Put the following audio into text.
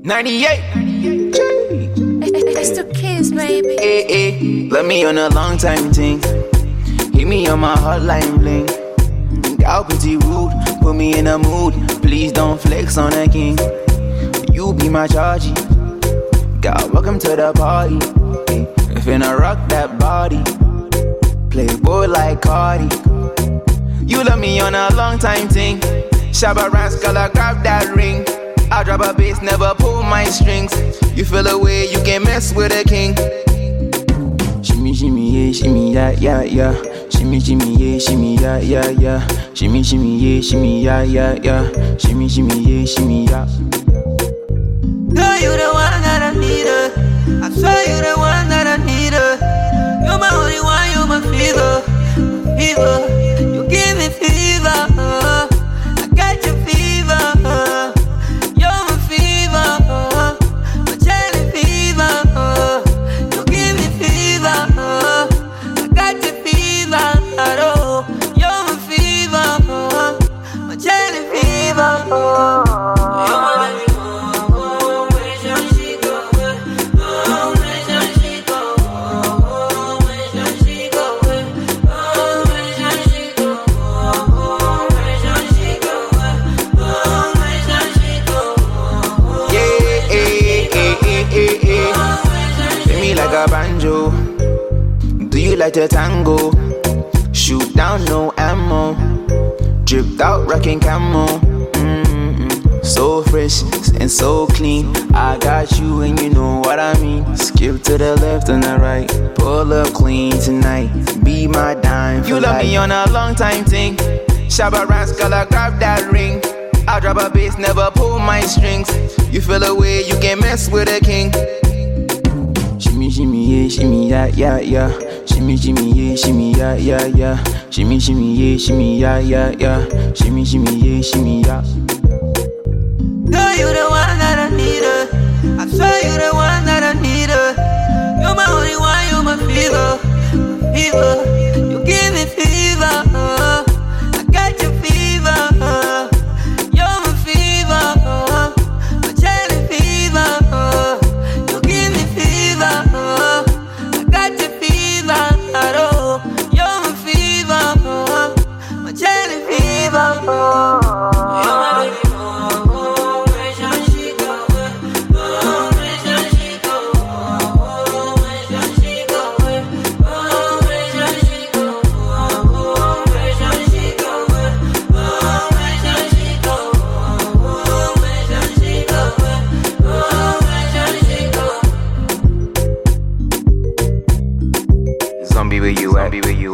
98. It's the kids, baby. Hey, hey. Let me on a long time thing. Hit me on my hotline bling. Gal pretty rude, put me in a mood. Please don't flex on a king. You be my chargy. Gal, welcome to the party. Finna rock that body. Playboy like Cardi. You love me on a long time thing. Shabba rascal, I grab that ring. I drop a bass, never pull my strings. You feel a way, you can mess with a king. Shimmy, shimmy, yeah, shimmy, yeah, yeah, yeah. Shimmy, shimmy, yeah, shimmy, yeah, yeah, yeah. Shimmy, shimmy, yeah, shimmy, yeah, yeah, yeah. Shimmy, shimmy, yeah, shimmy, yeah. Girl, you the one that I need, I swear you the one that I need, you're my only one, you're my fever, fever. You give me fever, I got your fever, you're my fever, my jelly fever. You give me fever, I got your fever, oh, you're my fever, my jelly fever. Like a banjo, do you like to tango? Shoot down, no ammo. Dripped out, rocking camo. So fresh and so clean. I got you and you know what I mean. Skip to the left and the right. Pull up clean tonight. Be my dime for You love life. me on a long time thing. Shabba rascal, I grab that ring. I drop a bass, never pull my strings. You feel a way, you can mess with a king. Shimmy, shimmy, yeah, shimmy, yeah, yeah, yeah. Shimmy, shimmy, yeah, shimmy, yeah, yeah, yeah. Shimmy, shimmy, yeah, shimmy, yeah, yeah, yeah. Shimmy, shimmy, yeah, shimmy, yeah. Girl, you the one that I need, I swear you the one that I need, you're my only one, you're my fever, fever. You give me fever, I got your fever, you're my fever, my jelly fever. You give me fever, I got your fever, oh, you're my fever, my jelly fever. Zombie, where you at?